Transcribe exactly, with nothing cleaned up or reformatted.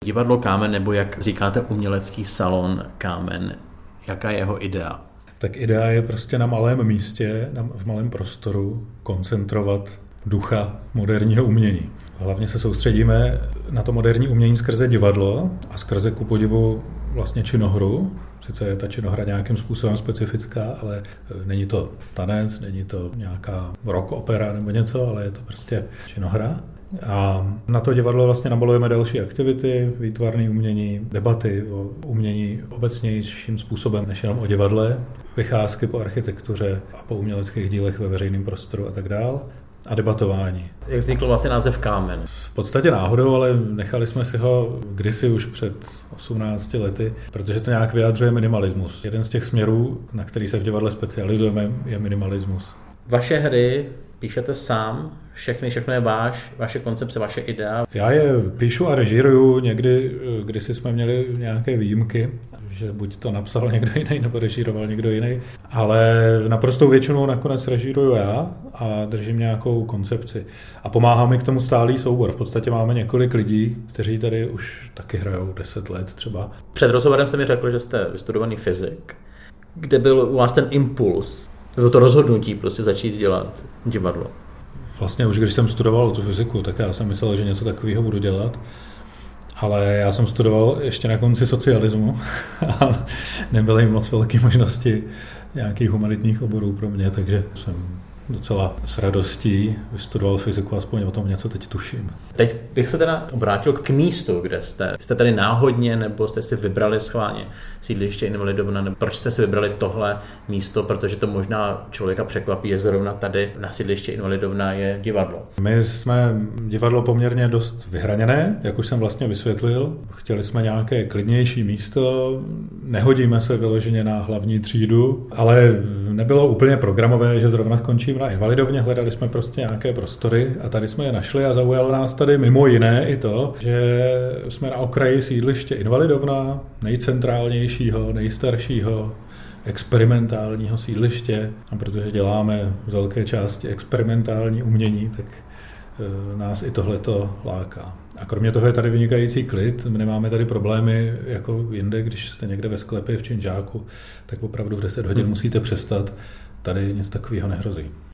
Divadlo Kámen, nebo jak říkáte umělecký salon Kámen, jaká je jeho idea? Tak idea je prostě na malém místě, na, v malém prostoru koncentrovat ducha moderního umění. Hlavně se soustředíme na to moderní umění skrze divadlo a skrze ku podivu vlastně činohru. Sice je ta činohra nějakým způsobem specifická, ale není to tanec, není to nějaká rock opera nebo něco, ale je to prostě činohra. A na to divadlo vlastně nabalujeme další aktivity, výtvarné umění, debaty o umění obecnějším způsobem než jenom o divadle, vycházky po architektuře a po uměleckých dílech ve veřejném prostoru a tak dál. A debatování. Jak vznikl vlastně název Kámen? V podstatě náhodou, ale nechali jsme si ho kdysi už před osmnácti lety, protože to nějak vyjadřuje minimalismus. Jeden z těch směrů, na který se v divadle specializujeme, je minimalismus. Vaše hry píšete sám, všechny, všechno je váš, vaše koncepce, vaše idea. Já je píšu a režíruju, někdy, kdysi jsme měli nějaké výjimky, že buď to napsal někdo jiný, nebo režíroval někdo jiný, ale naprostou většinou nakonec režíruju já a držím nějakou koncepci. A pomáhá mi k tomu stálý soubor. V podstatě máme několik lidí, kteří tady už taky hrajou deset let třeba. Před rozhovorem jste mi řekl, že jste vystudovaný fyzik. Kde byl u vás ten impuls? Bylo to rozhodnutí prostě začít dělat divadlo? Vlastně už když jsem studoval tu fyziku, tak já jsem myslel, že něco takového budu dělat. Ale já jsem studoval ještě na konci socialismu a nebyly moc velké možnosti nějakých humanitních oborů pro mě, takže jsem docela s radostí vystudoval fyziku, aspoň o tom něco teď tuším. Teď bych se teda obrátil k místu, kde jste. Jste tady náhodně, nebo jste si vybrali schválně sídliště Invalidovna, nebo proč jste si vybrali tohle místo, protože to možná člověka překvapí, že zrovna tady na sídliště Invalidovna je divadlo. My jsme divadlo poměrně dost vyhraněné, jak už jsem vlastně vysvětlil. Chtěli jsme nějaké klidnější místo, nehodíme se vyloženě na hlavní třídu, ale nebylo úplně programové, že zrovna skončím na Invalidovně, hledali jsme prostě nějaké prostory a tady jsme je našli a zaujalo nás tady mimo jiné i to, že jsme na okraji sídliště Invalidovna, nejcentrálnějšího, nejstaršího, experimentálního sídliště. A protože děláme v velké části experimentální umění, tak nás i tohleto láká. A kromě toho je tady vynikající klid, my nemáme tady problémy jako jinde, když jste někde ve sklepě v činžáku, tak opravdu v deset hodin musíte přestat, tady nic takového nehrozí.